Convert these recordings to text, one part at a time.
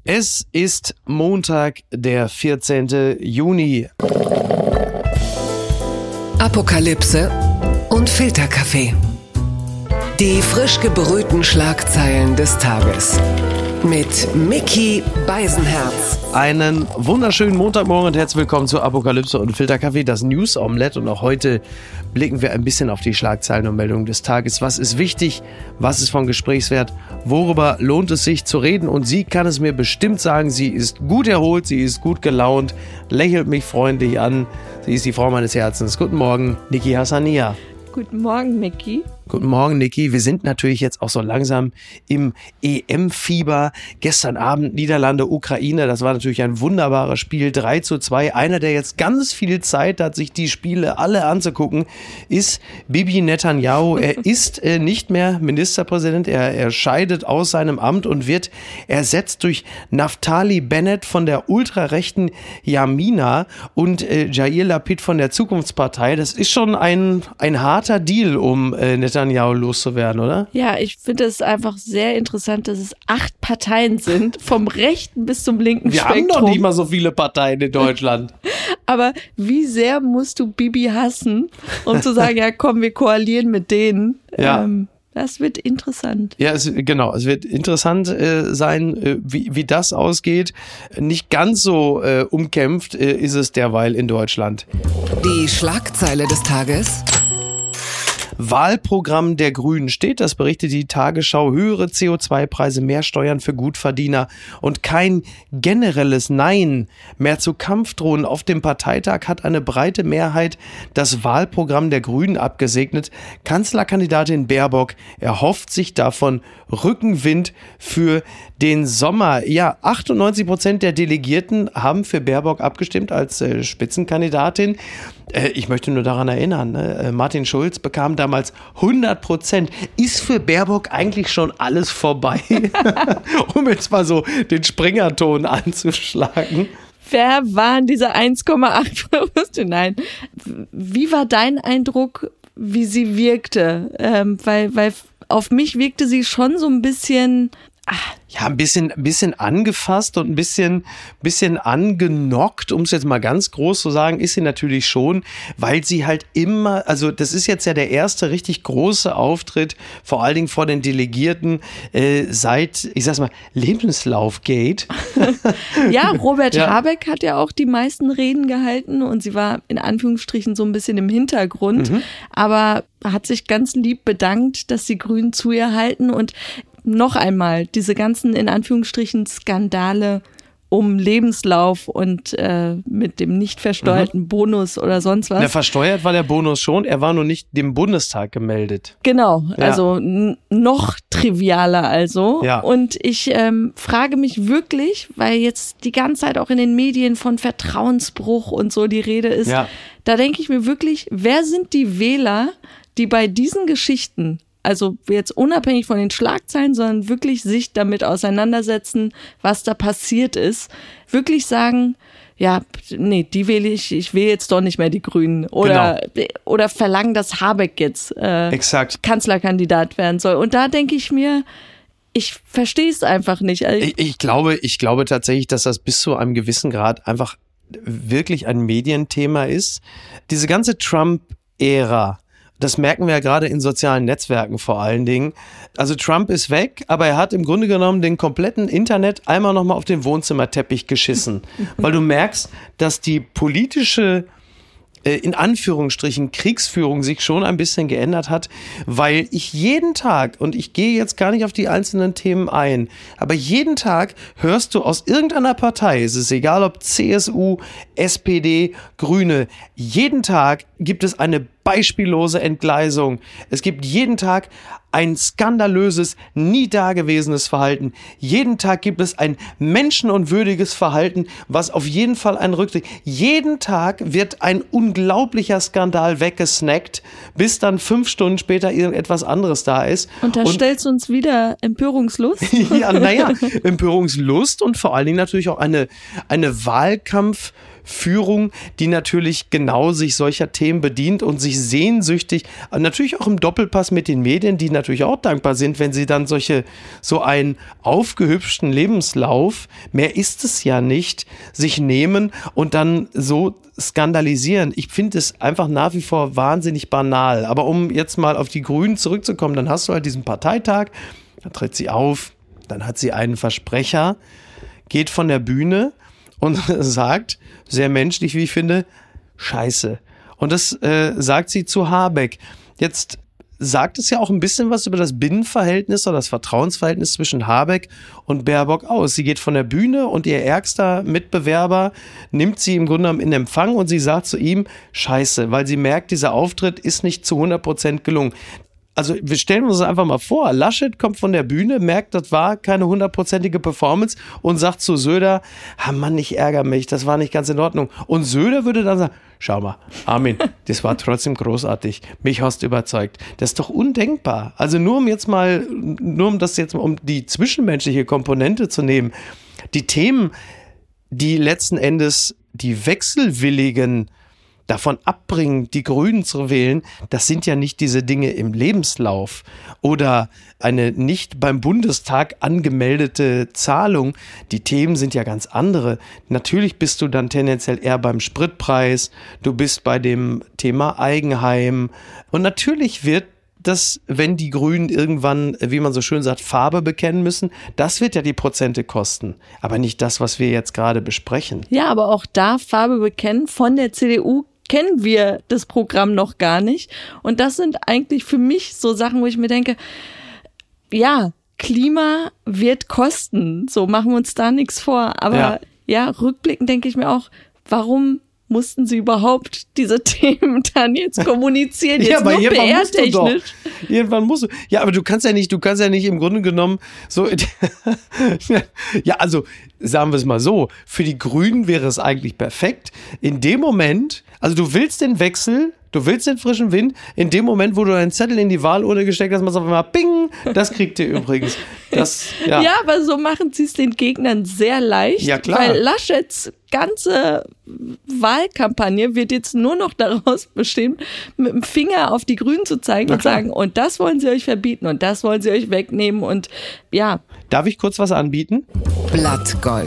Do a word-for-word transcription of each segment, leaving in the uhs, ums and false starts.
Es ist Montag, der vierzehnten Juni. Apokalypse und Filterkaffee. Die frisch gebrühten Schlagzeilen des Tages. Mit Micky Beisenherz. Einen wunderschönen Montagmorgen und herzlich willkommen zu Apokalypse und Filterkaffee, das News Omelette. Und auch heute blicken wir ein bisschen auf die Schlagzeilen und Meldungen des Tages. Was ist wichtig? Was ist von Gesprächswert? Worüber lohnt es sich zu reden? Und sie kann es mir bestimmt sagen. Sie ist gut erholt, sie ist gut gelaunt, lächelt mich freundlich an. Sie ist die Frau meines Herzens. Guten Morgen, Niki Hassania. Guten Morgen, Micky. Guten Morgen, Niki. Wir sind natürlich jetzt auch so langsam im E M-Fieber. Gestern Abend Niederlande, Ukraine, das war natürlich ein wunderbares Spiel, drei zu zwei. Einer, der jetzt ganz viel Zeit hat, sich die Spiele alle anzugucken, ist Bibi Netanyahu. Er ist äh, nicht mehr Ministerpräsident, er, er scheidet aus seinem Amt und wird ersetzt durch Naftali Bennett von der ultrarechten Yamina und äh, Jair Lapid von der Zukunftspartei. Das ist schon ein, ein harter Deal, um äh, Netanyahu loszuwerden, oder? Ja, ich finde es einfach sehr interessant, dass es acht Parteien sind, vom rechten bis zum linken Wir Spektrum. Wir haben doch nicht mal so viele Parteien in Deutschland. Aber wie sehr musst du Bibi hassen, um zu sagen, ja komm, wir koalieren mit denen. Ja. Ähm, das wird interessant. Ja, es, genau. Es wird interessant äh, sein, äh, wie, wie das ausgeht. Nicht ganz so äh, umkämpft äh, ist es derweil in Deutschland. Die Schlagzeile des Tages. Wahlprogramm der Grünen steht, das berichtet die Tagesschau, höhere C O zwei Preise, mehr Steuern für Gutverdiener und kein generelles Nein mehr zu Kampfdrohnen. Auf dem Parteitag hat eine breite Mehrheit das Wahlprogramm der Grünen abgesegnet. Kanzlerkandidatin Baerbock erhofft sich davon Rückenwind für den Sommer. Ja, achtundneunzig Prozent der Delegierten haben für Baerbock abgestimmt als äh, Spitzenkandidatin. Äh, ich möchte nur daran erinnern, ne? Martin Schulz bekam damals hundert Prozent. Ist für Baerbock eigentlich schon alles vorbei? Um jetzt mal so den Springerton anzuschlagen. Wer waren diese eins Komma acht? Nein. Wie war dein Eindruck, wie sie wirkte? Ähm, weil, weil auf mich wirkte sie schon so ein bisschen... Ach. Ja, ein bisschen, ein bisschen angefasst und ein bisschen, bisschen angenockt, um es jetzt mal ganz groß zu sagen, ist sie natürlich schon, weil sie halt immer, also das ist jetzt ja der erste richtig große Auftritt, vor allen Dingen vor den Delegierten, äh, seit, ich sag's mal, Lebenslaufgate. Ja, Robert ja. Habeck hat ja auch die meisten Reden gehalten und sie war in Anführungsstrichen so ein bisschen im Hintergrund, mhm. aber hat sich ganz lieb bedankt, dass die Grünen zu ihr halten und noch einmal, diese ganzen, in Anführungsstrichen, Skandale um Lebenslauf und äh, mit dem nicht versteuerten mhm. Bonus oder sonst was. Na, versteuert war der Bonus schon, er war nur nicht dem Bundestag gemeldet. Genau, ja. also n- noch trivialer also. Ja. Und ich ähm, frage mich wirklich, weil jetzt die ganze Zeit auch in den Medien von Vertrauensbruch und so die Rede ist, ja. da denke ich mir wirklich, wer sind die Wähler, die bei diesen Geschichten, also jetzt unabhängig von den Schlagzeilen, sondern wirklich sich damit auseinandersetzen, was da passiert ist, wirklich sagen, ja, nee, die wähle ich, ich wähle jetzt doch nicht mehr die Grünen oder, genau. oder verlangen, dass Habeck jetzt äh, Exakt. Kanzlerkandidat werden soll. Und da denke ich mir, ich verstehe es einfach nicht. Also ich, ich glaube, ich glaube tatsächlich, dass das bis zu einem gewissen Grad einfach wirklich ein Medienthema ist. Diese ganze Trump-Ära, das merken wir ja gerade in sozialen Netzwerken vor allen Dingen. Also Trump ist weg, aber er hat im Grunde genommen den kompletten Internet einmal nochmal auf den Wohnzimmerteppich geschissen. Weil du merkst, dass die politische, äh, in Anführungsstrichen, Kriegsführung sich schon ein bisschen geändert hat, weil ich jeden Tag, und ich gehe jetzt gar nicht auf die einzelnen Themen ein, aber jeden Tag hörst du aus irgendeiner Partei, es ist egal ob C S U, S P D, Grüne, jeden Tag gibt es eine beispiellose Entgleisung. Es gibt jeden Tag ein skandalöses, nie dagewesenes Verhalten. Jeden Tag gibt es ein menschenunwürdiges Verhalten, was auf jeden Fall einen Rücktritt. Jeden Tag wird ein unglaublicher Skandal weggesnackt, bis dann fünf Stunden später irgendetwas anderes da ist. Und da und, stellst du uns wieder Empörungslust? Ja, naja, Empörungslust und vor allen Dingen natürlich auch eine, eine Wahlkampf- Führung, die natürlich genau sich solcher Themen bedient und sich sehnsüchtig, natürlich auch im Doppelpass mit den Medien, die natürlich natürlich auch dankbar sind, wenn sie dann solche, so einen aufgehübschten Lebenslauf, mehr ist es ja nicht, sich nehmen und dann so skandalisieren. Ich finde es einfach nach wie vor wahnsinnig banal. Aber um jetzt mal auf die Grünen zurückzukommen, dann hast du halt diesen Parteitag, da tritt sie auf, dann hat sie einen Versprecher, geht von der Bühne und sagt, sehr menschlich, wie ich finde, Scheiße. Und das äh, sagt sie zu Habeck. Jetzt sagt es ja auch ein bisschen was über das Binnenverhältnis oder das Vertrauensverhältnis zwischen Habeck und Baerbock aus. Sie geht von der Bühne und ihr ärgster Mitbewerber nimmt sie im Grunde genommen in Empfang und sie sagt zu ihm, Scheiße, weil sie merkt, dieser Auftritt ist nicht zu hundert Prozent gelungen. Also wir stellen uns das einfach mal vor, Laschet kommt von der Bühne, merkt, das war keine hundertprozentige Performance und sagt zu Söder, ah Mann, ich ärgere mich, das war nicht ganz in Ordnung. Und Söder würde dann sagen, schau mal, Armin, das war trotzdem großartig, mich hast du überzeugt. Das ist doch undenkbar. Also nur um jetzt mal, nur um das jetzt, um die zwischenmenschliche Komponente zu nehmen, die Themen, die letzten Endes die Wechselwilligen davon abbringen, die Grünen zu wählen, das sind ja nicht diese Dinge im Lebenslauf oder eine nicht beim Bundestag angemeldete Zahlung. Die Themen sind ja ganz andere. Natürlich bist du dann tendenziell eher beim Spritpreis, du bist bei dem Thema Eigenheim und natürlich wird das, wenn die Grünen irgendwann, wie man so schön sagt, Farbe bekennen müssen, das wird ja die Prozente kosten, aber nicht das, was wir jetzt gerade besprechen. Ja, aber auch da Farbe bekennen von der C D U kennen wir das Programm noch gar nicht. Und das sind eigentlich für mich so Sachen, wo ich mir denke, ja, Klima wird kosten. So, machen wir uns da nichts vor. Aber ja, ja rückblickend denke ich mir auch, warum mussten sie überhaupt diese Themen dann jetzt kommunizieren? Jetzt ja, aber nur P R-technisch. Irgendwann musst du. Ja, aber du kannst ja nicht, du kannst ja nicht im Grunde genommen so. Ja, also sagen wir es mal so, für die Grünen wäre es eigentlich perfekt. In dem Moment, also du willst den Wechsel, du willst den frischen Wind, in dem Moment, wo du deinen Zettel in die Wahlurne gesteckt hast, machst du auf einmal Bing, das kriegt ihr übrigens. Das, ja. ja, aber so machen sie es den Gegnern sehr leicht, ja, klar. Weil Laschets ganze Wahlkampagne wird jetzt nur noch daraus bestehen, mit dem Finger auf die Grünen zu zeigen und sagen, und das wollen sie euch verbieten und das wollen sie euch wegnehmen und ja. Darf ich kurz was anbieten? Blattgold.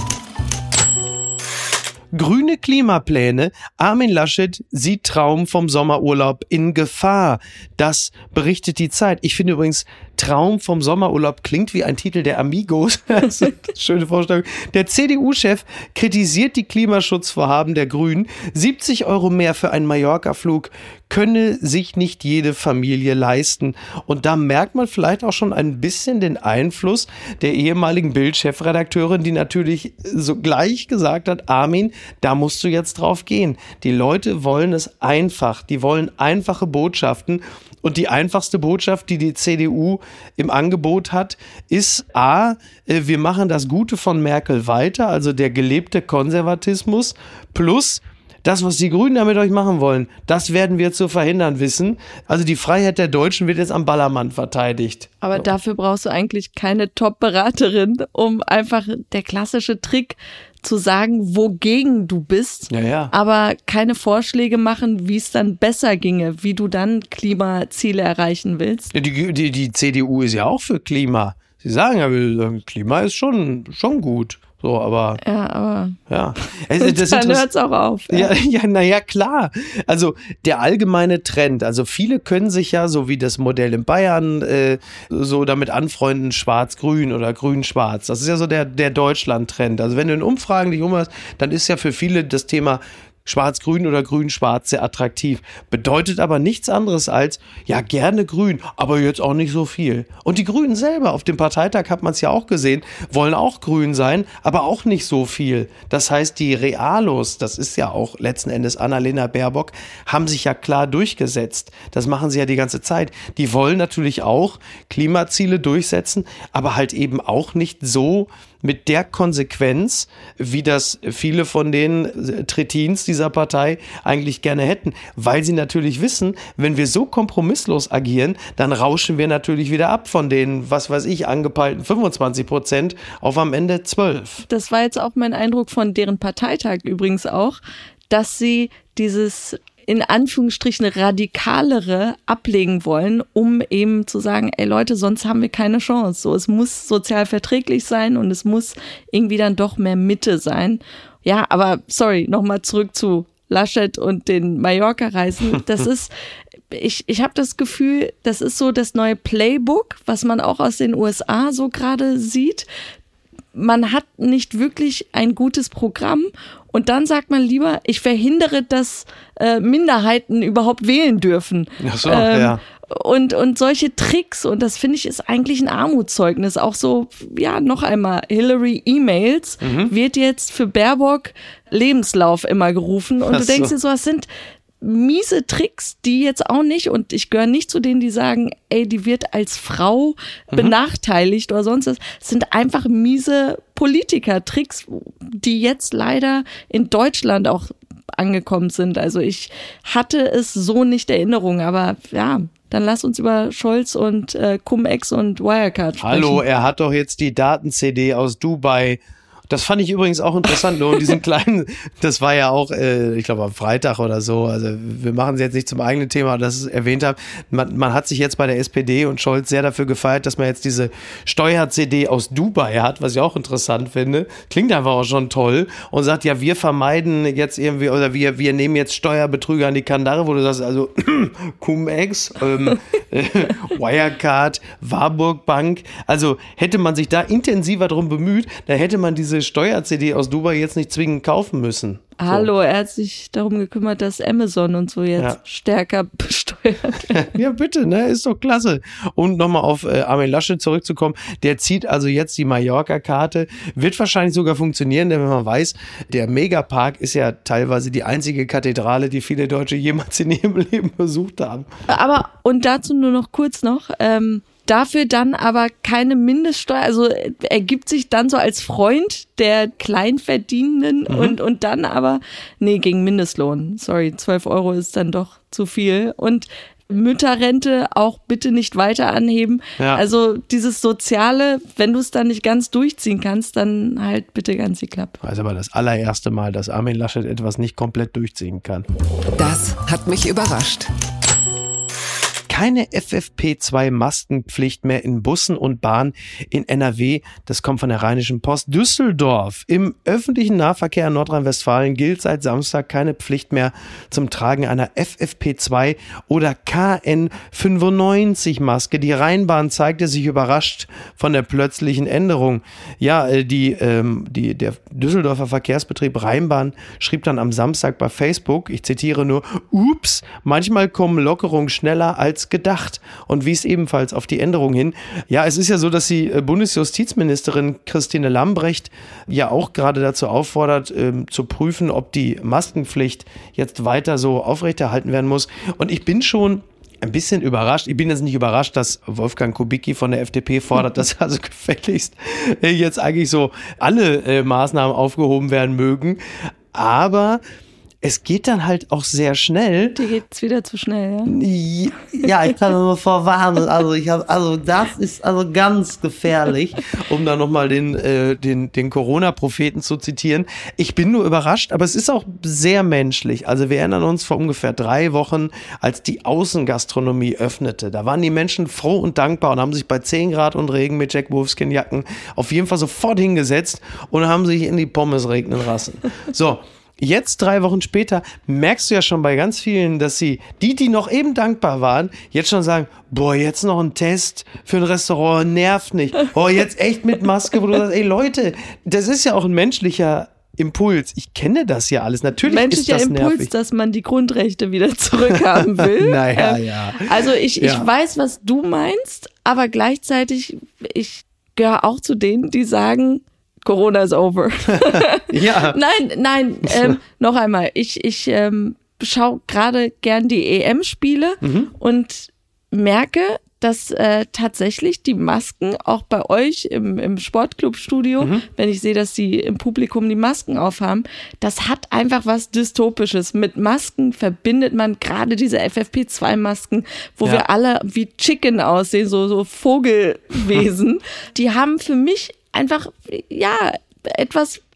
Grüne Klimapläne. Armin Laschet sieht Traum vom Sommerurlaub in Gefahr. Das berichtet die Zeit. Ich finde übrigens, Traum vom Sommerurlaub klingt wie ein Titel der Amigos. Das ist eine schöne Vorstellung. Der C D U-Chef kritisiert die Klimaschutzvorhaben der Grünen. siebzig Euro mehr für einen Mallorca-Flug könne sich nicht jede Familie leisten. Und da merkt man vielleicht auch schon ein bisschen den Einfluss der ehemaligen Bild-Chefredakteurin, die natürlich sogleich gesagt hat, Armin, da musst du jetzt drauf gehen. Die Leute wollen es einfach. Die wollen einfache Botschaften. Und die einfachste Botschaft, die die C D U im Angebot hat, ist A, wir machen das Gute von Merkel weiter, also der gelebte Konservatismus, plus das, was die Grünen damit euch machen wollen, das werden wir zu verhindern wissen. Also die Freiheit der Deutschen wird jetzt am Ballermann verteidigt. Aber so. Dafür brauchst du eigentlich keine Top-Beraterin, um einfach der klassische Trick zu sagen, wogegen du bist, ja, ja. aber keine Vorschläge machen, wie es dann besser ginge, wie du dann Klimaziele erreichen willst. Ja, die, die, die C D U ist ja auch für Klima. Sie sagen ja, Klima ist schon, schon gut. So, aber. Ja, aber. Ja. Also, das dann hört es auch auf. Ja, ja, naja, klar. Also, der allgemeine Trend. Also, viele können sich ja, so wie das Modell in Bayern, äh, so damit anfreunden, schwarz-grün oder grün-schwarz. Das ist ja so der, der Deutschland-Trend. Also, wenn du in Umfragen dich umhörst, dann ist ja für viele das Thema Schwarz-Grün oder Grün-Schwarz sehr attraktiv. Bedeutet aber nichts anderes als, ja, gerne grün, aber jetzt auch nicht so viel. Und die Grünen selber, auf dem Parteitag hat man es ja auch gesehen, wollen auch grün sein, aber auch nicht so viel. Das heißt, die Realos, das ist ja auch letzten Endes Annalena Baerbock, haben sich ja klar durchgesetzt. Das machen sie ja die ganze Zeit. Die wollen natürlich auch Klimaziele durchsetzen, aber halt eben auch nicht so mit der Konsequenz, wie das viele von den Tretins dieser Partei eigentlich gerne hätten, weil sie natürlich wissen, wenn wir so kompromisslos agieren, dann rauschen wir natürlich wieder ab von den, was weiß ich, angepeilten fünfundzwanzig Prozent auf am Ende zwölf. Das war jetzt auch mein Eindruck von deren Parteitag übrigens auch, dass sie dieses in Anführungsstrichen radikalere ablegen wollen, um eben zu sagen, ey Leute, sonst haben wir keine Chance. So, es muss sozial verträglich sein und es muss irgendwie dann doch mehr Mitte sein. Ja, aber sorry, nochmal zurück zu Laschet und den Mallorca-Reisen. Das ist, ich, ich habe das Gefühl, das ist so das neue Playbook, was man auch aus den U S A so gerade sieht. Man hat nicht wirklich ein gutes Programm und dann sagt man lieber, ich verhindere, dass äh, Minderheiten überhaupt wählen dürfen. Ach so, ähm, ja. Und, und solche Tricks, und das finde ich ist eigentlich ein Armutszeugnis. Auch so, ja, noch einmal, Hillary E-Mails mhm. wird jetzt für Baerbock Lebenslauf immer gerufen. Und Ach du denkst so. dir so, was sind miese Tricks, die jetzt auch nicht, und ich gehöre nicht zu denen, die sagen, ey, die wird als Frau mhm. benachteiligt oder sonst was. Es sind einfach miese Politiker-Tricks, die jetzt leider in Deutschland auch angekommen sind. Also ich hatte es so nicht in Erinnerung, aber ja, dann lass uns über Scholz und äh, Cum-Ex und Wirecard sprechen. Hallo, er hat doch jetzt die Daten-C D aus Dubai. Das fand ich übrigens auch interessant, nur diesen kleinen, das war ja auch, äh, ich glaube am Freitag oder so, also wir machen es jetzt nicht zum eigenen Thema, dass ich es erwähnt habe, man, man hat sich jetzt bei der S P D und Scholz sehr dafür gefeiert, dass man jetzt diese Steuer-C D aus Dubai hat, was ich auch interessant finde, klingt einfach auch schon toll und sagt, ja, wir vermeiden jetzt irgendwie, oder wir, wir nehmen jetzt Steuerbetrüger an die Kandare, wo du sagst, also Cum-Ex, ähm, äh, Wirecard, Warburg Bank, also hätte man sich da intensiver drum bemüht, da hätte man diese Steuer-C D aus Dubai jetzt nicht zwingend kaufen müssen. Hallo, so. Er hat sich darum gekümmert, dass Amazon und so jetzt ja. stärker besteuert werden. Ja, bitte, ne, ist doch klasse. Und nochmal auf äh, Armin Laschet zurückzukommen, der zieht also jetzt die Mallorca-Karte, wird wahrscheinlich sogar funktionieren, denn wenn man weiß, der Megapark ist ja teilweise die einzige Kathedrale, die viele Deutsche jemals in ihrem Leben besucht haben. Aber, und dazu nur noch kurz noch, ähm, dafür dann aber keine Mindeststeuer, also er gibt sich dann so als Freund der Kleinverdienenden mhm. und, und dann aber, nee, gegen Mindestlohn. Sorry, zwölf Euro ist dann doch zu viel. Und Mütterrente auch bitte nicht weiter anheben. Ja. Also dieses Soziale, wenn du es dann nicht ganz durchziehen kannst, dann halt bitte ganz die Klappe. Das ist aber das allererste Mal, dass Armin Laschet etwas nicht komplett durchziehen kann. Das hat mich überrascht. Keine F F P zwei Maskenpflicht mehr in Bussen und Bahnen in N R W. Das kommt von der Rheinischen Post. Düsseldorf. Im öffentlichen Nahverkehr in Nordrhein-Westfalen gilt seit Samstag keine Pflicht mehr zum Tragen einer F F P zwei oder K N fünfundneunzig Maske. Die Rheinbahn zeigte sich überrascht von der plötzlichen Änderung. Ja, die, ähm, die, der Düsseldorfer Verkehrsbetrieb Rheinbahn schrieb dann am Samstag bei Facebook, ich zitiere nur, ups, manchmal kommen Lockerungen schneller als gedacht und wies ebenfalls auf die Änderung hin. Ja, es ist ja so, dass die Bundesjustizministerin Christine Lambrecht ja auch gerade dazu auffordert, ähm, zu prüfen, ob die Maskenpflicht jetzt weiter so aufrechterhalten werden muss. Und ich bin schon ein bisschen überrascht. Ich bin jetzt nicht überrascht, dass Wolfgang Kubicki von der F D P fordert, dass also gefälligst jetzt eigentlich so alle äh, Maßnahmen aufgehoben werden mögen. Aber es geht dann halt auch sehr schnell. Dir geht's wieder zu schnell, ja? Ja, ich kann nur vorwarnen. Also ich habe, also das ist also ganz gefährlich, um da nochmal den, äh, den, den Corona-Propheten zu zitieren. Ich bin nur überrascht, aber es ist auch sehr menschlich. Also wir erinnern uns vor ungefähr drei Wochen, als die Außengastronomie öffnete. Da waren die Menschen froh und dankbar und haben sich bei zehn Grad und Regen mit Jack Wolfskin-Jacken auf jeden Fall sofort hingesetzt und haben sich in die Pommes regnen lassen. So. Jetzt, drei Wochen später, merkst du ja schon bei ganz vielen, dass sie, die, die noch eben dankbar waren, jetzt schon sagen, boah, jetzt noch ein Test für ein Restaurant, nervt nicht. Boah, jetzt echt mit Maske, wo du sagst, ey Leute, das ist ja auch ein menschlicher Impuls. Ich kenne das ja alles. Natürlich Menschlicher ist das Impuls, nervig. dass man die Grundrechte wieder zurückhaben will. Naja, ähm, ja. Also ich, ich ja. weiß, was du meinst, aber gleichzeitig, ich gehöre auch zu denen, die sagen, Corona is over. Ja. Nein, nein, ähm, noch einmal. Ich, ich ähm, schaue gerade gern die E M-Spiele mhm. und merke, dass äh, tatsächlich die Masken auch bei euch im, im Sportclub-Studio, mhm. wenn ich sehe, dass sie im Publikum die Masken aufhaben, das hat einfach was Dystopisches. Mit Masken verbindet man gerade diese F F P zwei Masken, wo ja. wir alle wie Chicken aussehen, so, so Vogelwesen. Die haben für mich einfach, ja, etwas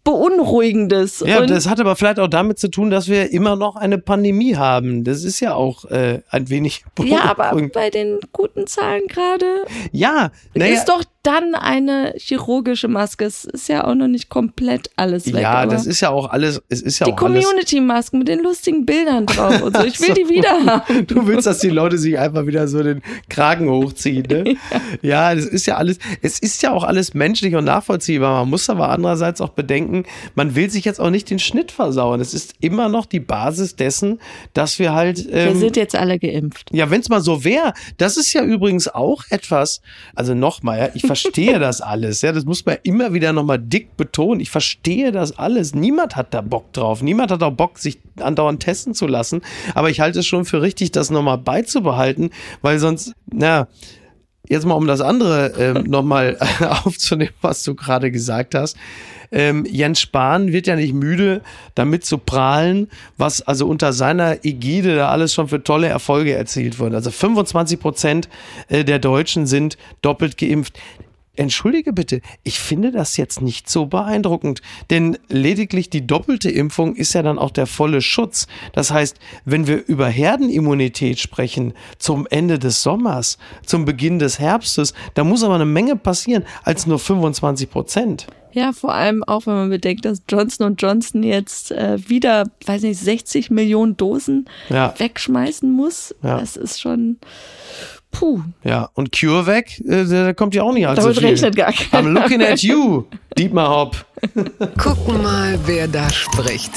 Beunruhigendes. Ja, und das hat aber vielleicht auch damit zu tun, dass wir immer noch eine Pandemie haben. Das ist ja auch äh, ein wenig ja, aber bei den guten Zahlen gerade ja, naja, ist doch dann eine chirurgische Maske. Es ist ja auch noch nicht komplett alles weg. Ja, das ist ja auch alles. Es ist ja die auch alles. Community-Masken mit den lustigen Bildern drauf und so. Ich will so. die wieder haben. Du willst, dass die Leute sich einfach wieder so den Kragen hochziehen, ne? Ja. ja, das ist ja alles. Es ist ja auch alles menschlich und nachvollziehbar. Man muss aber andererseits auch bedenken, man will sich jetzt auch nicht den Schnitt versauen. Es ist immer noch die Basis dessen, dass wir halt. Ähm, wir sind jetzt alle geimpft. Ja, wenn es mal so wäre. Das ist ja übrigens auch etwas. Also nochmal, ja, ich verstehe das alles. Ja, das muss man immer wieder nochmal dick betonen. Ich verstehe das alles. Niemand hat da Bock drauf. Niemand hat auch Bock, sich andauernd testen zu lassen. Aber ich halte es schon für richtig, das nochmal beizubehalten, weil sonst, na, jetzt mal um das andere ähm, nochmal aufzunehmen, was du gerade gesagt hast. Ähm, Jens Spahn wird ja nicht müde, damit zu prahlen, was also unter seiner Ägide da alles schon für tolle Erfolge erzielt wurde. Also fünfundzwanzig Prozent der Deutschen sind doppelt geimpft. Entschuldige bitte, ich finde das jetzt nicht so beeindruckend, denn lediglich die doppelte Impfung ist ja dann auch der volle Schutz. Das heißt, wenn wir über Herdenimmunität sprechen, zum Ende des Sommers, zum Beginn des Herbstes, da muss aber eine Menge passieren als nur fünfundzwanzig Prozent. Ja, vor allem auch, wenn man bedenkt, dass Johnson und Johnson jetzt äh, wieder, weiß nicht, sechzig Millionen Dosen ja. wegschmeißen muss. Ja. Das ist schon... Puh. Ja, und CureVac, äh, der kommt ja auch nicht allzu Damit viel. rechnet gar keiner. I'm looking at you, Dietmar Hopp. Gucken mal, wer da spricht.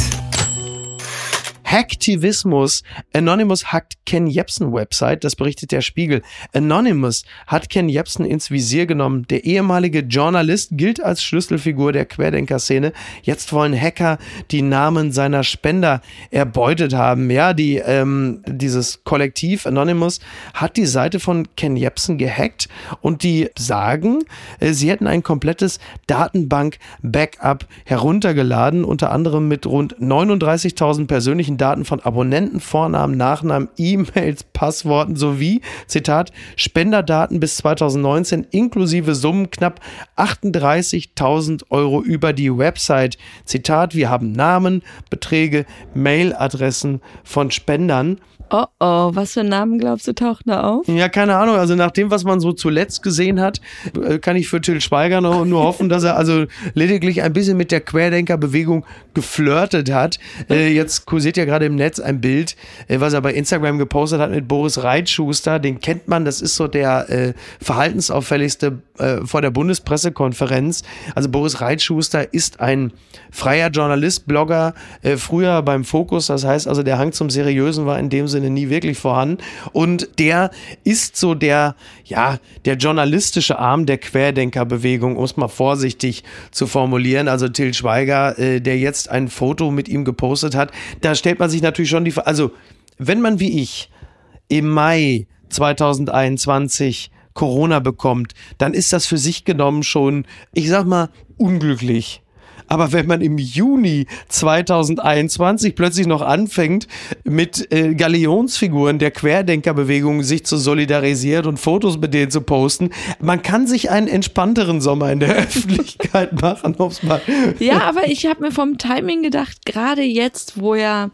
Hacktivismus. Anonymous hackt Ken Jebsen Website, das berichtet der Spiegel. Anonymous hat Ken Jebsen ins Visier genommen. Der ehemalige Journalist gilt als Schlüsselfigur der Querdenker-Szene. Jetzt wollen Hacker die Namen seiner Spender erbeutet haben. Ja, die, ähm, dieses Kollektiv Anonymous hat die Seite von Ken Jebsen gehackt und die sagen, äh, sie hätten ein komplettes Datenbank-Backup heruntergeladen, unter anderem mit rund neununddreißigtausend persönlichen Daten von Abonnenten, Vornamen, Nachnamen, E-Mails, Passworten sowie, Zitat, Spenderdaten bis zweitausendneunzehn inklusive Summen knapp achtunddreißigtausend Euro über die Website. Zitat, wir haben Namen, Beträge, Mailadressen von Spendern. Oh oh, was für Namen glaubst du tauchen da auf? Ja, keine Ahnung. Also nach dem, was man so zuletzt gesehen hat, kann ich für Till Schweiger nur, nur hoffen, dass er also lediglich ein bisschen mit der Querdenker-Bewegung geflirtet hat. Äh, jetzt kursiert ja gerade im Netz ein Bild, äh, was er bei Instagram gepostet hat mit Boris Reitschuster. Den kennt man, das ist so der äh, verhaltensauffälligste äh, vor der Bundespressekonferenz. Also Boris Reitschuster ist ein freier Journalist, Blogger, äh, früher beim Fokus. Das heißt also, der Hang zum Seriösen war in dem Sinne nie wirklich vorhanden. Und der ist so der, ja, der journalistische Arm der Querdenkerbewegung, um es mal vorsichtig zu formulieren. Also Till Schweiger, äh, der jetzt ein Foto mit ihm gepostet hat, da stellt man sich natürlich schon die Frage, also wenn man wie ich im Mai zweitausendeinundzwanzig Corona bekommt, dann ist das für sich genommen schon, ich sag mal, unglücklich. Aber wenn man im Juni zweitausendeinundzwanzig plötzlich noch anfängt, mit äh, Galionsfiguren der Querdenkerbewegung sich zu solidarisieren und Fotos mit denen zu posten, man kann sich einen entspannteren Sommer in der Öffentlichkeit machen. Ob's mal ja, aber ich habe mir vom Timing gedacht, gerade jetzt, wo ja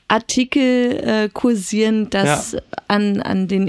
Artikel äh, kursieren, dass ja. an, an den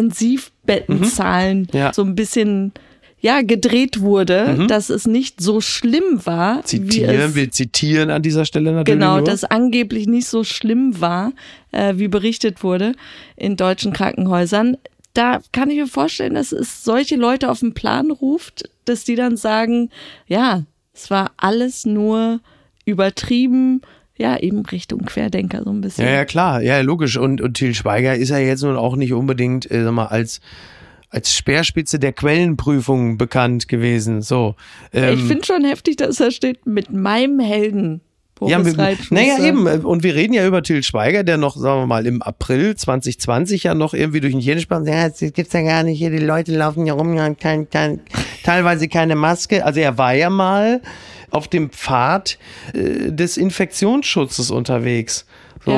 Intensivbettenzahlen mhm. ja. so ein bisschen... ja, gedreht wurde, mhm. dass es nicht so schlimm war. Zitieren, wie es, wir zitieren an dieser Stelle natürlich Genau, nur. dass angeblich nicht so schlimm war, äh, wie berichtet wurde in deutschen Krankenhäusern. Da kann ich mir vorstellen, dass es solche Leute auf den Plan ruft, dass die dann sagen, ja, es war alles nur übertrieben, ja, eben Richtung Querdenker so ein bisschen. Ja, ja, klar, ja, logisch. Und, und Till Schweiger ist ja jetzt nun auch nicht unbedingt, äh, sag mal, als als Speerspitze der Quellenprüfung bekannt gewesen. So, ähm, ich finde schon heftig, dass da steht, mit meinem Helden. Boris ja, mit, Reitschuster. Naja, eben. Und wir reden ja über Till Schweiger, der noch, sagen wir mal, im April zwanzig zwanzig ja noch irgendwie durch den Jenischbahn, ja, das gibt's ja gar nicht hier, die Leute laufen hier rum, ja, kein, kein, teilweise keine Maske. Also er war ja mal auf dem Pfad äh, des Infektionsschutzes unterwegs. So. Ja.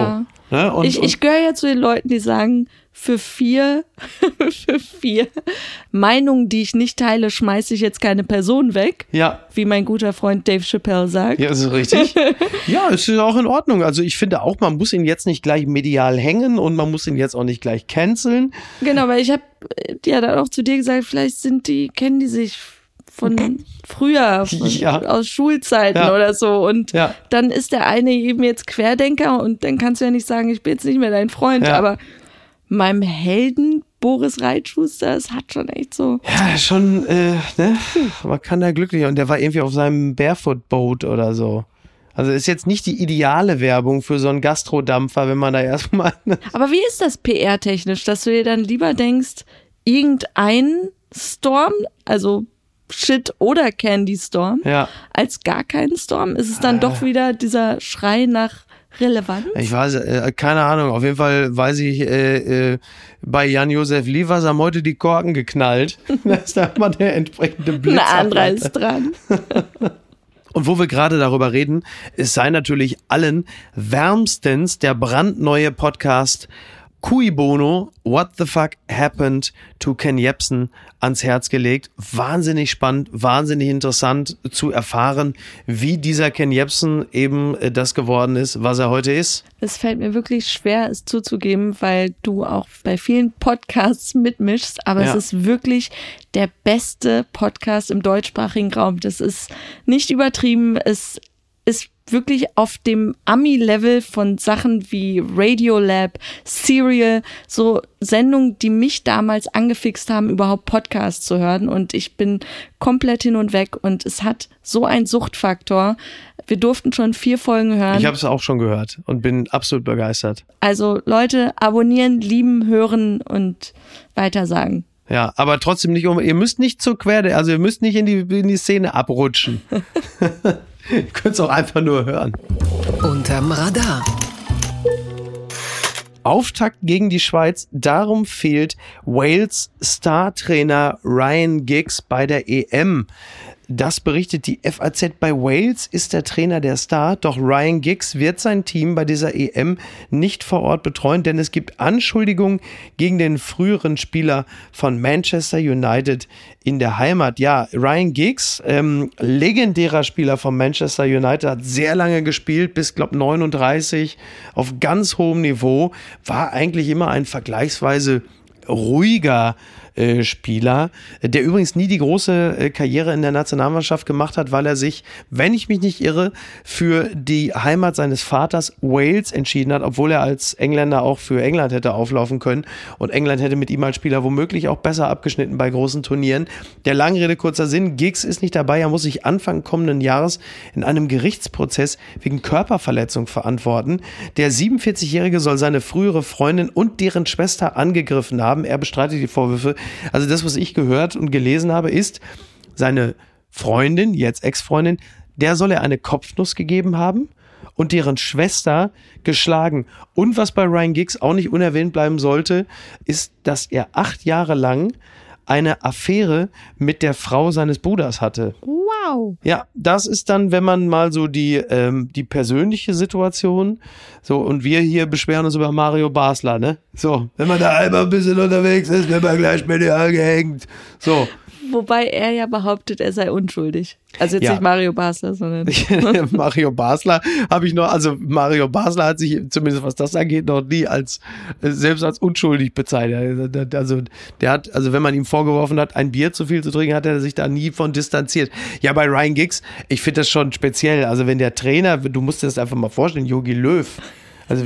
Ne? Und, ich ich gehöre ja zu den Leuten, die sagen, für vier, für vier Meinungen, die ich nicht teile, schmeiße ich jetzt keine Person weg. Ja. Wie mein guter Freund Dave Chappelle sagt. Ja, ist richtig. Ja, es ist auch in Ordnung. Also ich finde auch, man muss ihn jetzt nicht gleich medial hängen und man muss ihn jetzt auch nicht gleich canceln. Genau, weil ich habe ja dann auch zu dir gesagt, vielleicht sind die, kennen die sich von früher, von, Ja. aus Schulzeiten Ja. oder so. Und Ja. dann ist der eine eben jetzt Querdenker und dann kannst du ja nicht sagen, ich bin jetzt nicht mehr dein Freund. Ja. Aber meinem Helden Boris Reitschuster, es hat schon echt so. Ja, schon, äh, ne? Man kann da glücklich. Und der war irgendwie auf seinem Barefoot-Boat oder so. Also ist jetzt nicht die ideale Werbung für so einen Gastrodampfer, wenn man da erstmal. Aber wie ist das P R-technisch, dass du dir dann lieber denkst, irgendein Storm, also Shit oder Candy Storm, Ja. als gar keinen Storm? Ist es dann doch wieder dieser Schrei nach Relevanz? Ich weiß, äh, keine Ahnung. Auf jeden Fall weiß ich, äh, äh, bei Jan-Josef Liefers haben heute die Korken geknallt. Da ist da mal der entsprechende Blitz. Ein anderer ist dran. Und wo wir gerade darüber reden, es sei natürlich allen wärmstens der brandneue Podcast Cui Bono, What the Fuck Happened to Ken Jebsen ans Herz gelegt. Wahnsinnig spannend, wahnsinnig interessant zu erfahren, wie dieser Ken Jebsen eben äh, das geworden ist, was er heute ist. Es fällt mir wirklich schwer, es zuzugeben, weil du auch bei vielen Podcasts mitmischst, aber Ja. es ist wirklich der beste Podcast im deutschsprachigen Raum. Das ist nicht übertrieben, es ist wirklich auf dem Ami-Level von Sachen wie Radiolab, Serial, so Sendungen, die mich damals angefixt haben, überhaupt Podcasts zu hören, und ich bin komplett hin und weg und es hat so einen Suchtfaktor. Wir durften schon vier Folgen hören. Ich habe es auch schon gehört und bin absolut begeistert. Also Leute, abonnieren, lieben, hören und weitersagen. Ja, aber trotzdem nicht um, ihr müsst nicht zur Querde, also ihr müsst nicht in die, in die Szene abrutschen. Ihr könnt es auch einfach nur hören. Unterm Radar. Auftakt gegen die Schweiz, darum fehlt Wales Startrainer Ryan Giggs bei der E M. Das berichtet die F A Z. Bei Wales ist der Trainer der Star, doch Ryan Giggs wird sein Team bei dieser E M nicht vor Ort betreuen, denn es gibt Anschuldigungen gegen den früheren Spieler von Manchester United in der Heimat. Ja, Ryan Giggs, ähm, legendärer Spieler von Manchester United, hat sehr lange gespielt, bis, glaube neununddreißig, auf ganz hohem Niveau, war eigentlich immer ein vergleichsweise ruhiger äh, Spieler, der übrigens nie die große äh, Karriere in der Nationalmannschaft gemacht hat, weil er sich, wenn ich mich nicht irre, für die Heimat seines Vaters Wales entschieden hat, obwohl er als Engländer auch für England hätte auflaufen können und England hätte mit ihm als Spieler womöglich auch besser abgeschnitten bei großen Turnieren. Der lange Rede, kurzer Sinn, Giggs ist nicht dabei, er muss sich Anfang kommenden Jahres in einem Gerichtsprozess wegen Körperverletzung verantworten. Der siebenundvierzigjährige soll seine frühere Freundin und deren Schwester angegriffen haben. Er bestreitet die Vorwürfe. Also das, was ich gehört und gelesen habe, ist, seine Freundin, jetzt Ex-Freundin, der soll er eine Kopfnuss gegeben haben und deren Schwester geschlagen. Und was bei Ryan Giggs auch nicht unerwähnt bleiben sollte, ist, dass er acht Jahre lang eine Affäre mit der Frau seines Bruders hatte. Wow. Ja, das ist dann, wenn man mal so die, ähm, die persönliche Situation, so, und wir hier beschweren uns über Mario Basler, ne? So, wenn man da einmal ein bisschen unterwegs ist, wird man gleich medial gehängt. So. Wobei er ja behauptet, er sei unschuldig. Also jetzt Ja. nicht Mario Basler, sondern Mario Basler habe ich noch, also Mario Basler hat sich, zumindest was das angeht, noch nie als, selbst als unschuldig bezeichnet. Also der hat, also wenn man ihm vorgeworfen hat, ein Bier zu viel zu trinken, hat er sich da nie von distanziert. Ja, bei Ryan Giggs, ich finde das schon speziell. Also wenn der Trainer, du musst dir das einfach mal vorstellen, Jogi Löw, also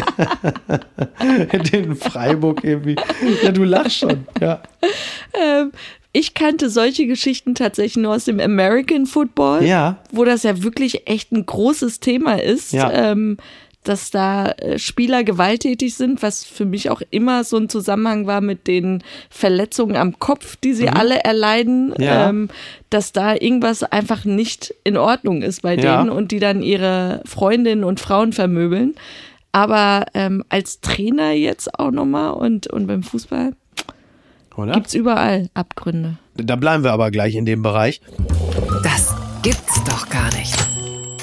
in Freiburg irgendwie, ja, du lachst schon, ja. ähm, ich kannte solche Geschichten tatsächlich nur aus dem American Football, Ja. wo das ja wirklich echt ein großes Thema ist, Ja. ähm, dass da äh, Spieler gewalttätig sind, was für mich auch immer so ein Zusammenhang war mit den Verletzungen am Kopf, die sie alle erleiden, Ja. ähm, dass da irgendwas einfach nicht in Ordnung ist bei Ja. denen und die dann ihre Freundinnen und Frauen vermöbeln. Aber ähm, als Trainer jetzt auch nochmal und, und beim Fußball Oder? gibt's überall Abgründe. Da bleiben wir aber gleich in dem Bereich. Das gibt's doch gar nicht.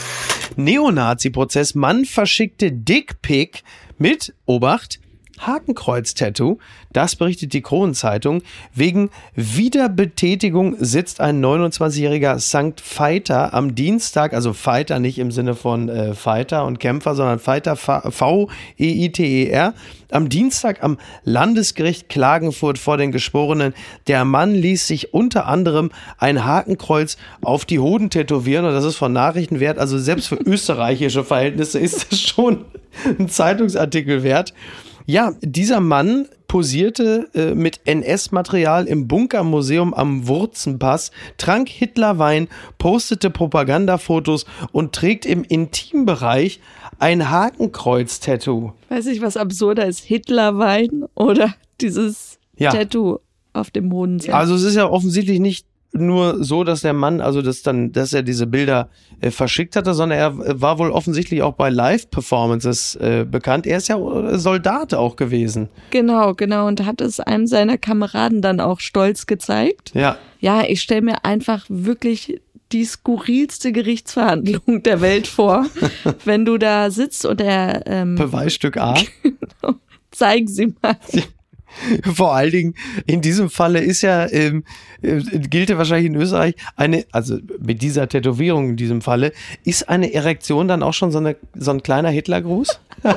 Neonazi-Prozess. Mann verschickte Dickpic mit, Obacht, Hakenkreuz-Tattoo. Das berichtet die Kronenzeitung. Wegen Wiederbetätigung sitzt ein neunundzwanzigjähriger Sankt Veiter am Dienstag, also Fighter nicht im Sinne von äh, Fighter und Kämpfer, sondern Veiter, V E I T E R, am Dienstag am Landesgericht Klagenfurt vor den Geschworenen. Der Mann ließ sich unter anderem ein Hakenkreuz auf die Hoden tätowieren und das ist von Nachrichten wert. Also selbst für österreichische Verhältnisse ist das schon ein Zeitungsartikel wert. Ja, dieser Mann posierte äh, mit N S-Material im Bunkermuseum am Wurzenpass, trank Hitlerwein, postete Propagandafotos und trägt im Intimbereich ein Hakenkreuz-Tattoo. Weiß ich, was absurder ist, Hitlerwein oder dieses ja. Tattoo auf dem Hoden? Also es ist ja offensichtlich nicht nur so, dass der Mann, also das dann, dass er diese Bilder äh, verschickt hatte, sondern er war wohl offensichtlich auch bei Live-Performances äh, bekannt. Er ist ja Soldat auch gewesen. Genau, genau. Und hat es einem seiner Kameraden dann auch stolz gezeigt. Ja. Ja, ich stelle mir einfach wirklich die skurrilste Gerichtsverhandlung der Welt vor, wenn du da sitzt und der ähm, Beweisstück A. Genau, zeig sie mal. Vor allen Dingen, in diesem Falle ist ja, ähm, äh, gilt ja wahrscheinlich in Österreich eine, also mit dieser Tätowierung in diesem Falle, ist eine Erektion dann auch schon so, eine, so ein kleiner Hitlergruß?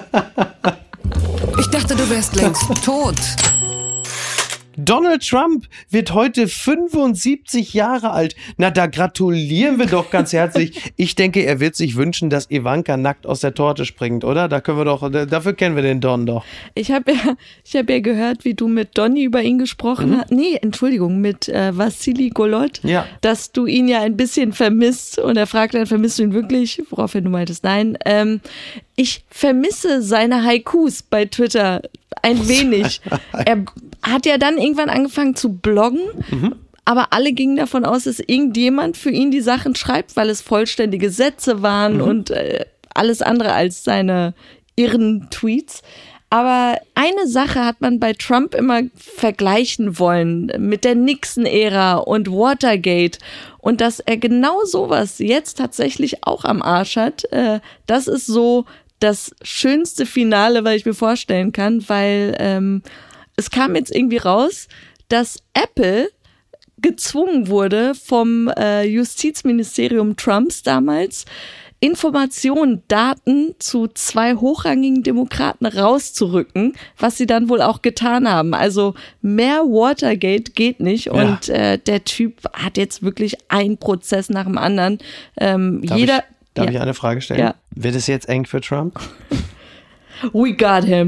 Ich dachte, du wärst längst tot. Donald Trump wird heute fünfundsiebzig Jahre alt. Na, da gratulieren wir doch ganz herzlich. Ich denke, er wird sich wünschen, dass Ivanka nackt aus der Torte springt, oder? Da können wir doch, dafür kennen wir den Don doch. Ich habe ja, ich habe ja gehört, wie du mit Donny über ihn gesprochen mhm. hast. Nee, Entschuldigung, mit äh, Vassili Golot. Ja. Dass du ihn ja ein bisschen vermisst. Und er fragt dann, vermisst du ihn wirklich? Woraufhin du meintest, nein. Ähm, ich vermisse seine Haikus bei Twitter ein wenig. Er hat ja dann irgendwann angefangen zu bloggen, mhm. aber alle gingen davon aus, dass irgendjemand für ihn die Sachen schreibt, weil es vollständige Sätze waren mhm. und äh, alles andere als seine irren Tweets. Aber eine Sache hat man bei Trump immer vergleichen wollen mit der Nixon-Ära und Watergate. Und dass er genau sowas jetzt tatsächlich auch am Arsch hat, äh, das ist so das schönste Finale, was ich mir vorstellen kann, weil ähm, es kam jetzt irgendwie raus, dass Apple gezwungen wurde vom äh, Justizministerium Trumps damals, Informationen, Daten zu zwei hochrangigen Demokraten rauszurücken, was sie dann wohl auch getan haben. Also mehr Watergate geht nicht und ja. äh, der Typ hat jetzt wirklich einen Prozess nach dem anderen. Ähm, Darf jeder, ich, darf ja. ich eine Frage stellen? Ja. Wird es jetzt eng für Trump? We got him.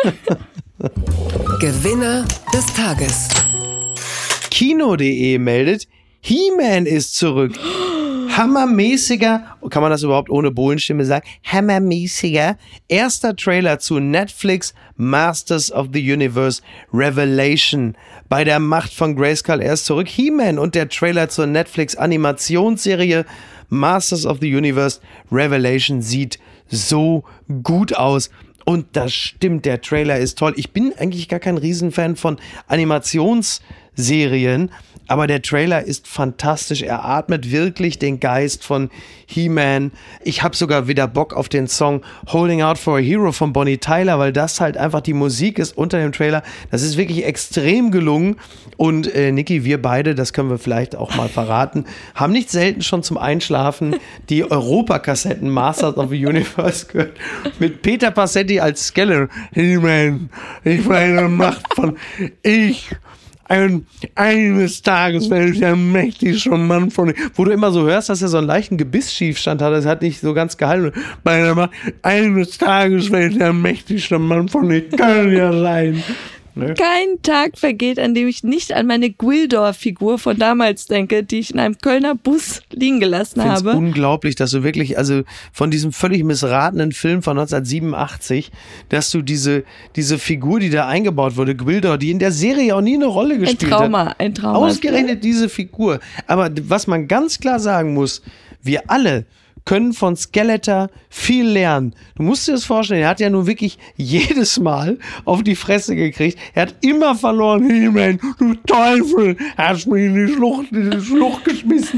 Gewinner des Tages. Kino punkt de meldet, He-Man ist zurück. Hammermäßiger, kann man das überhaupt ohne Bohlenstimme sagen? Hammermäßiger erster Trailer zu Netflix Masters of the Universe Revelation. Bei der Macht von Grayskull, er ist zurück. He-Man und der Trailer zur Netflix Animationsserie Masters of the Universe Revelation sieht so gut aus. Und das stimmt, der Trailer ist toll. Ich bin eigentlich gar kein Riesenfan von Animationsserien, aber der Trailer ist fantastisch. Er atmet wirklich den Geist von He-Man. Ich habe sogar wieder Bock auf den Song Holding Out for a Hero von Bonnie Tyler, weil das halt einfach die Musik ist unter dem Trailer. Das ist wirklich extrem gelungen. Und äh, Niki, wir beide, das können wir vielleicht auch mal verraten, haben nicht selten schon zum Einschlafen die Europakassetten Masters of the Universe gehört. Mit Peter Passetti als Skeletor. He-Man, ich meine Macht von ich. Ein, eines Tages werde ich der mächtigste Mann von, wo du immer so hörst, dass er so einen leichten Gebissschiefstand hat, das hat nicht so ganz gehalten. Bei der Macht, eines Tages werde ich der mächtigste Mann von, ich kann ja sein. Ne? Kein Tag vergeht, an dem ich nicht an meine Gwildor-Figur von damals denke, die ich in einem Kölner Bus liegen gelassen ich habe. Unglaublich, dass du wirklich, also von diesem völlig missratenen Film von neunzehnhundertsiebenundachtzig, dass du diese, diese Figur, die da eingebaut wurde, Gwildor, die in der Serie auch nie eine Rolle gespielt hat. Ein Trauma, hat. ein Trauma. Ausgerechnet diese Figur. Aber was man ganz klar sagen muss, wir alle können von Skeletor viel lernen. Du musst dir das vorstellen, er hat ja nun wirklich jedes Mal auf die Fresse gekriegt. Er hat immer verloren. He-Man, du Teufel, hast mich in die Schlucht, in die Schlucht geschmissen.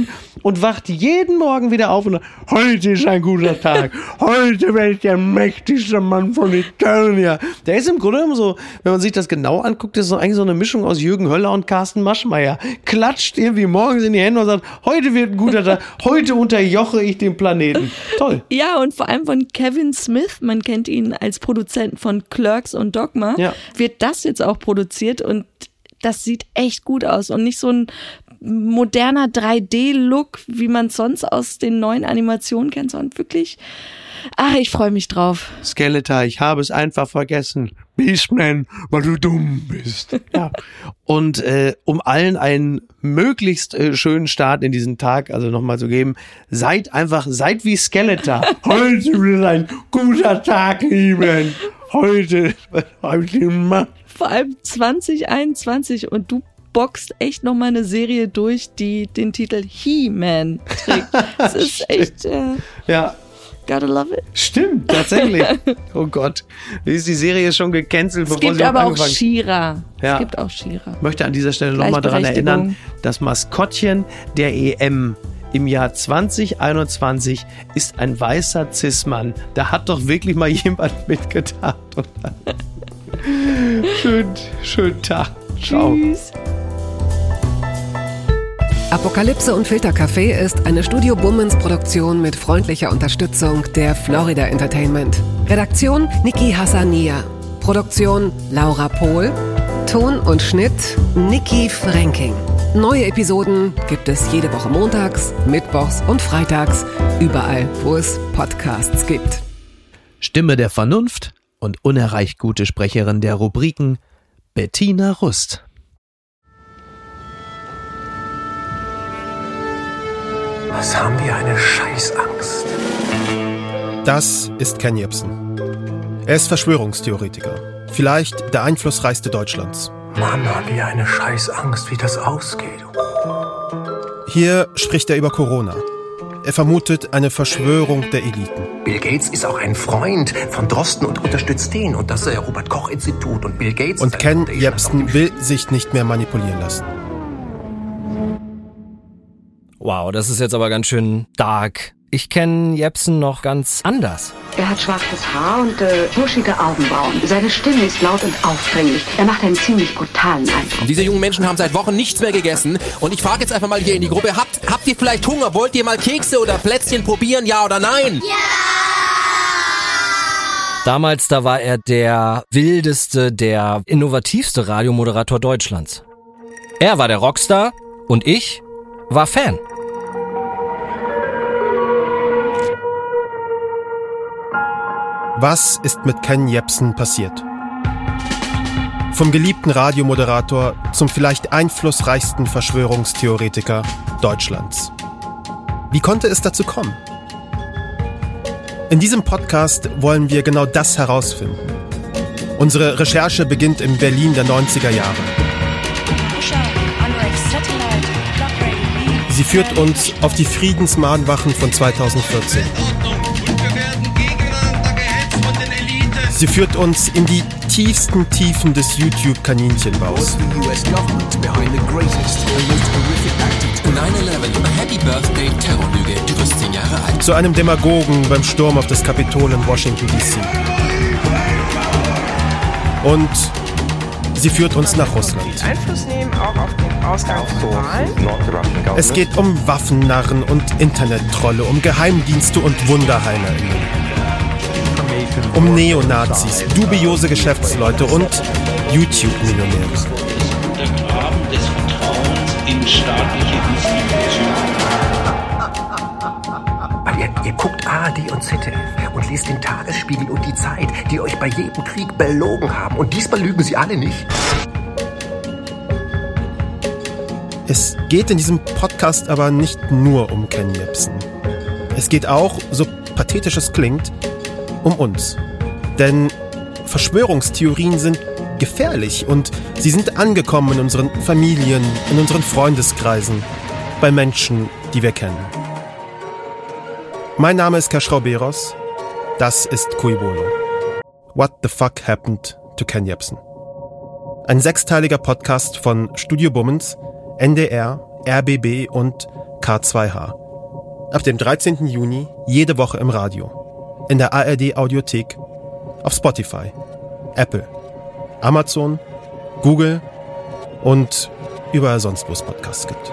und wacht jeden Morgen wieder auf und sagt, heute ist ein guter Tag, heute werde ich der mächtigste Mann von Eternia. Der ist im Grunde so, wenn man sich das genau anguckt, ist so eigentlich so eine Mischung aus Jürgen Höller und Carsten Maschmeyer. Klatscht irgendwie morgens in die Hände und sagt, heute wird ein guter Tag, heute unterjoche ich den Planeten. Toll. Ja, und vor allem von Kevin Smith, man kennt ihn als Produzent von Clerks und Dogma, ja. wird das jetzt auch produziert und das sieht echt gut aus und nicht so ein moderner drei D-Look, wie man es sonst aus den neuen Animationen kennt, sondern wirklich, ach, ich freue mich drauf. Skeletor, ich habe es einfach vergessen. Beastman, weil du dumm bist. Ja. Und äh, um allen einen möglichst äh, schönen Start in diesen Tag, also nochmal zu geben, seid einfach, seid wie Skeletor. Heute wird ein guter Tag, Lieben. Heute, heute mal. Vor allem zwanzig einundzwanzig und du boxt echt nochmal eine Serie durch, die den Titel He-Man trägt. Das ist echt, äh, ja. Gotta love it. Stimmt, tatsächlich. Oh Gott. Ist die Serie schon gecancelt, bevor sie Es gibt aber auch angefangen. She-Ra. Ja. Es gibt auch She-Ra. Ich möchte an dieser Stelle nochmal daran erinnern, das Maskottchen der E M im Jahr zwanzig einundzwanzig ist ein weißer Cis-Mann. Da hat doch wirklich mal jemand mitgedacht. Schön, schönen Tag. Ciao. Tschüss. Apokalypse und Filtercafé ist eine Studio Bummens Produktion mit freundlicher Unterstützung der Florida Entertainment. Redaktion Niki Hassania. Produktion Laura Pohl. Ton und Schnitt Niki Fränking. Neue Episoden gibt es jede Woche montags, mittwochs und freitags, überall, wo es Podcasts gibt. Stimme der Vernunft und unerreicht gute Sprecherin der Rubriken Bettina Rust. Was haben wir eine Scheißangst? Das ist Ken Jebsen. Er ist Verschwörungstheoretiker. Vielleicht der einflussreichste Deutschlands. Mann, haben wir eine Scheißangst, wie das ausgeht. Hier spricht er über Corona. Er vermutet eine Verschwörung der Eliten. Bill Gates ist auch ein Freund von Drosten und unterstützt den und das äh, Robert-Koch-Institut und Bill Gates. Und Ken Jebsen will sich nicht mehr manipulieren lassen. Wow, das ist jetzt aber ganz schön dark. Ich kenne Jebsen noch ganz anders. Er hat schwarzes Haar und äh, buschige Augenbrauen. Seine Stimme ist laut und aufdringlich. Er macht einen ziemlich brutalen Eindruck. Diese jungen Menschen haben seit Wochen nichts mehr gegessen. Und ich frage jetzt einfach mal hier in die Gruppe, habt, habt ihr vielleicht Hunger? Wollt ihr mal Kekse oder Plätzchen probieren, ja oder nein? Ja! Damals, da war er der wildeste, der innovativste Radiomoderator Deutschlands. Er war der Rockstar und ich war Fan. Was ist mit Ken Jebsen passiert? Vom geliebten Radiomoderator zum vielleicht einflussreichsten Verschwörungstheoretiker Deutschlands. Wie konnte es dazu kommen? In diesem Podcast wollen wir genau das herausfinden. Unsere Recherche beginnt im Berlin der neunziger Jahre. Sie führt uns auf die Friedensmahnwachen von zweitausendvierzehn. Sie führt uns in die tiefsten Tiefen des YouTube-Kaninchenbaus. Zu einem Demagogen beim Sturm auf das Kapitol in Washington D C. Und sie führt uns nach Russland. Einfluss nehmen auch auf den Ausgang von Wahlen. Es geht um Waffennarren und Internettrolle, um Geheimdienste und WunderheilerInnen. Um Neonazis, dubiose Geschäftsleute und YouTube-Millionäre. Der Graben des Vertrauens in staatliche Institutionen. Weil ihr, ihr guckt A R D und Z D F und lest den Tagesspiegel und die Zeit, die euch bei jedem Krieg belogen haben. Und diesmal lügen sie alle nicht. Es geht in diesem Podcast aber nicht nur um Ken Jebsen. Es geht auch, so pathetisch es klingt, um uns. Denn Verschwörungstheorien sind gefährlich und sie sind angekommen in unseren Familien, in unseren Freundeskreisen, bei Menschen, die wir kennen. Mein Name ist Kaschrau Beros. Das ist Kuibolo. What the fuck happened to Ken Jebsen? Ein sechsteiliger Podcast von Studio Bummens, N D R, R B B und K zwei H. Ab dem dreizehnten Juni jede Woche im Radio. In der A R D Audiothek, auf Spotify, Apple, Amazon, Google und überall sonst, wo es Podcasts gibt.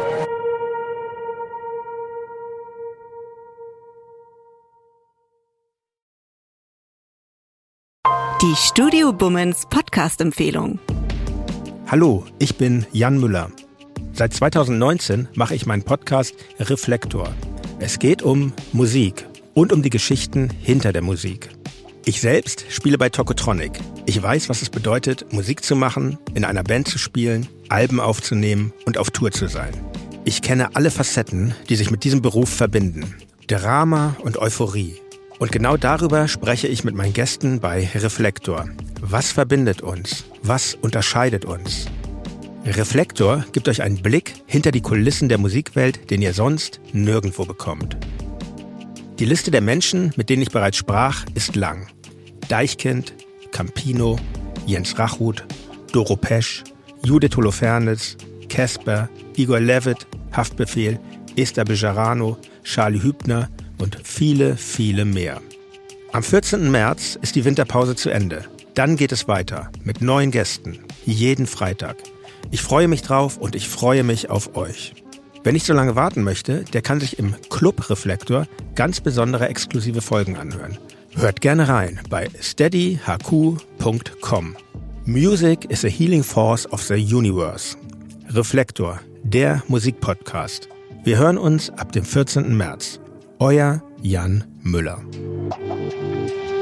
Die Studio Bummens Podcast-Empfehlung. Hallo, ich bin Jan Müller. Seit zweitausendneunzehn mache ich meinen Podcast Reflektor. Es geht um Musik und um die Geschichten hinter der Musik. Ich selbst spiele bei Tokotronic. Ich weiß, was es bedeutet, Musik zu machen, in einer Band zu spielen, Alben aufzunehmen und auf Tour zu sein. Ich kenne alle Facetten, die sich mit diesem Beruf verbinden. Drama und Euphorie. Und genau darüber spreche ich mit meinen Gästen bei Reflektor. Was verbindet uns? Was unterscheidet uns? Reflektor gibt euch einen Blick hinter die Kulissen der Musikwelt, den ihr sonst nirgendwo bekommt. Die Liste der Menschen, mit denen ich bereits sprach, ist lang. Deichkind, Campino, Jens Rachut, Doro Pesch, Judith Holofernes, Casper, Igor Levit, Haftbefehl, Esther Bejarano, Charlie Hübner und viele, viele mehr. Am vierzehnten März ist die Winterpause zu Ende. Dann geht es weiter mit neuen Gästen, jeden Freitag. Ich freue mich drauf und ich freue mich auf euch. Wer nicht so lange warten möchte, der kann sich im Club Reflektor ganz besondere exklusive Folgen anhören. Hört gerne rein bei steady h q punkt com. Music is a healing force of the universe. Reflektor, der Musikpodcast. Wir hören uns ab dem vierzehnten März. Euer Jan Müller.